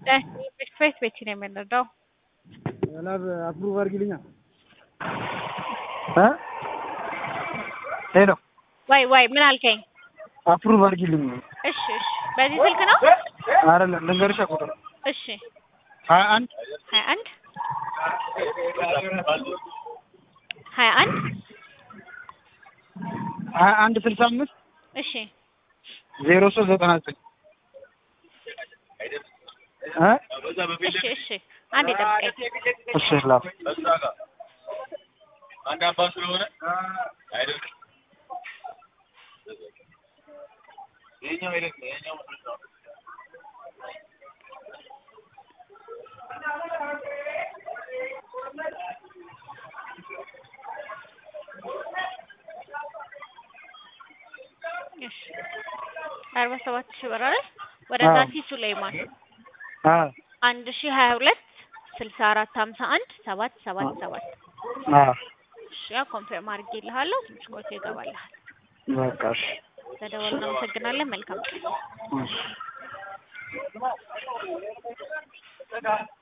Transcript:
ኤክስፕሬስ ቤት ነው የምንረዳው። ላብ አፕሩቭ አድርጊልኛ። ሄሎ ወይ ምን አልከኝ? አፕሩቭ አድርጊልኝ። እሺ በዚህ ስልክ ነው? አይደለም ልንገርሽ ቁጥር። እሺ 21 65 እሺ 0399 እሺ አንዴ ጠብቀኝ። እሺ ላፍ አንድ አባ ስለሆነ አይደል የኛው አይደል የኛው እሺ 47,000 ብር አይደል? ወደዛ ሱሌማን 1022 6451 777 እሺ ኮንፈርም አድርጌልሃለሁ። ትንሽ ቆይቶ ይገባልሃል። በቃ እሺ ተደውልና እናመሰግናለን። መልካም ቀን።